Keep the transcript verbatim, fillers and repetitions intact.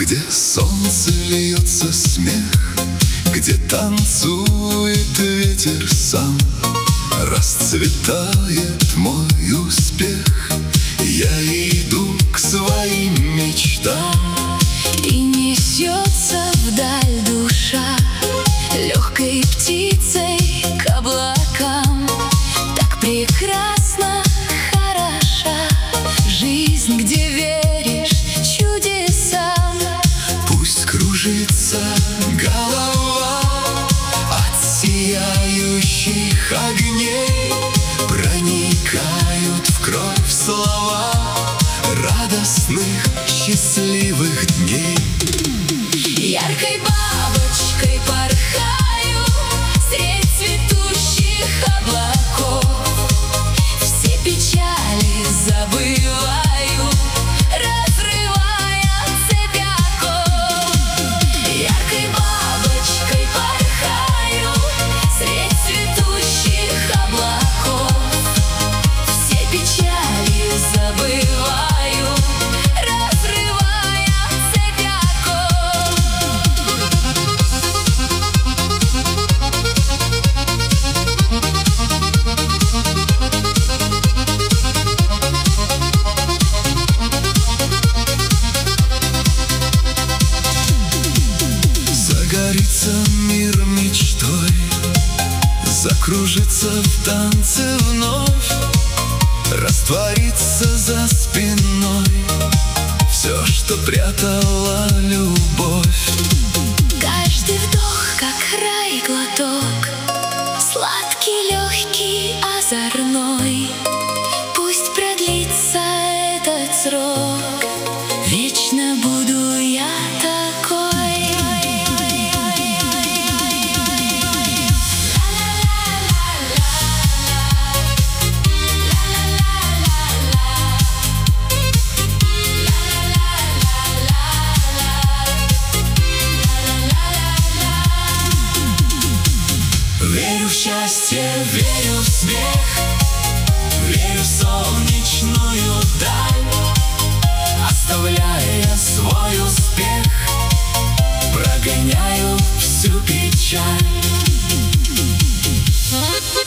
где солнце льется смех, где танцует ветер сам, расцветает мой успех. Я иду к своим мечтам, и несется вдаль душа легкой птицей к облакам. Так прекрасно, хороша жизнь, где веришь чудесам. Пусть кружится голова от сияющих огней, проникают в кровь слова радостных, счастливых дней. Яркой бабочкой порхаю средь цветущих облаков, все печали забываю, разрывая цепь оков. Яркой бабочкой порхаю средь цветущих облаков, все печали забываю, разрывая цепь оков. Загорится мир мечтой, закружится в танце вновь, растворится за спиной все, что прятала любовь. Каждый вдох, как рай, глоток, сладкий, легкий, озорной. Пусть продлится этот срок, вечно буду я такой. Верю в счастье, верю в смех, верю в солнечную даль, оставляя свой успех, прогоняю всю печаль.